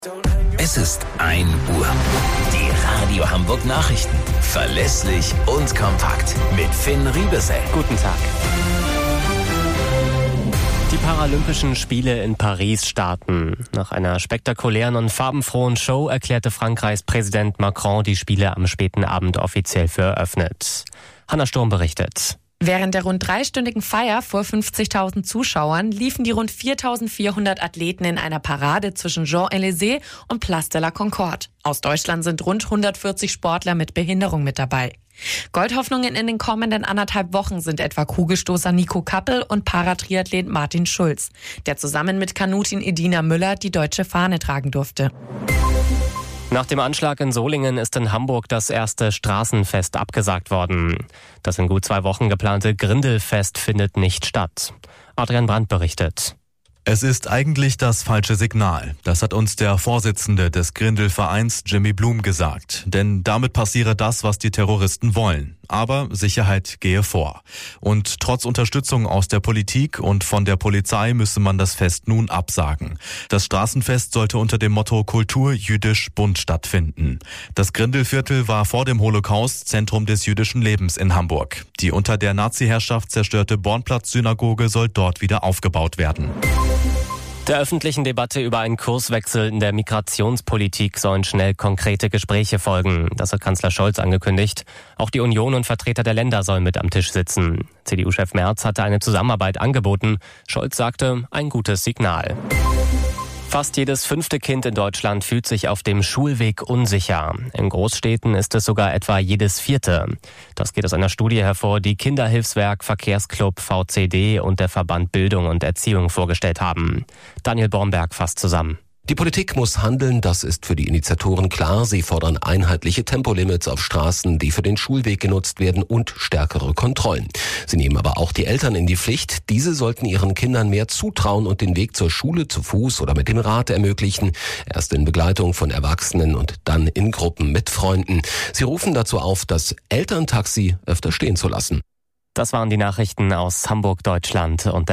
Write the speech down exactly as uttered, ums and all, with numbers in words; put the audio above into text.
Es ist ein Uhr. Die Radio Hamburg Nachrichten. Verlässlich und kompakt. Mit Finn Riebesell. Guten Tag. Die Paralympischen Spiele in Paris starten. Nach einer spektakulären und farbenfrohen Show erklärte Frankreichs Präsident Macron die Spiele am späten Abend offiziell für eröffnet. Hanna Sturm berichtet. Während der rund dreistündigen Feier vor fünfzigtausend Zuschauern liefen die rund viertausendvierhundert Athleten in einer Parade zwischen Champs-Élysées und Place de la Concorde. Aus Deutschland sind rund hundertvierzig Sportler mit Behinderung mit dabei. Goldhoffnungen in den kommenden anderthalb Wochen sind etwa Kugelstoßer Nico Kappel und Paratriathlet Martin Schulz, der zusammen mit Kanutin Edina Müller die deutsche Fahne tragen durfte. Nach dem Anschlag in Solingen ist in Hamburg das erste Straßenfest abgesagt worden. Das in gut zwei Wochen geplante Grindelfest findet nicht statt. Adrian Brandt berichtet. Es ist eigentlich das falsche Signal. Das hat uns der Vorsitzende des Grindel-Vereins Jimmy Blum gesagt. Denn damit passiere das, was die Terroristen wollen. Aber Sicherheit gehe vor. Und trotz Unterstützung aus der Politik und von der Polizei müsse man das Fest nun absagen. Das Straßenfest sollte unter dem Motto Kultur jüdisch bunt stattfinden. Das Grindelviertel war vor dem Holocaust Zentrum des jüdischen Lebens in Hamburg. Die unter der Nazi-Herrschaft zerstörte Bornplatz-Synagoge soll dort wieder aufgebaut werden. Der öffentlichen Debatte über einen Kurswechsel in der Migrationspolitik sollen schnell konkrete Gespräche folgen. Das hat Kanzler Scholz angekündigt. Auch die Union und Vertreter der Länder sollen mit am Tisch sitzen. C D U-Chef Merz hatte eine Zusammenarbeit angeboten. Scholz sagte, ein gutes Signal. Fast jedes fünfte Kind in Deutschland fühlt sich auf dem Schulweg unsicher. In Großstädten ist es sogar etwa jedes vierte. Das geht aus einer Studie hervor, die Kinderhilfswerk, Verkehrsclub, V C D und der Verband Bildung und Erziehung vorgestellt haben. Daniel Bornberg fasst zusammen. Die Politik muss handeln, das ist für die Initiatoren klar. Sie fordern einheitliche Tempolimits auf Straßen, die für den Schulweg genutzt werden, und stärkere Kontrollen. Sie nehmen aber auch die Eltern in die Pflicht. Diese sollten ihren Kindern mehr zutrauen und den Weg zur Schule zu Fuß oder mit dem Rad ermöglichen. Erst in Begleitung von Erwachsenen und dann in Gruppen mit Freunden. Sie rufen dazu auf, das Elterntaxi öfter stehen zu lassen. Das waren die Nachrichten aus Hamburg, Deutschland und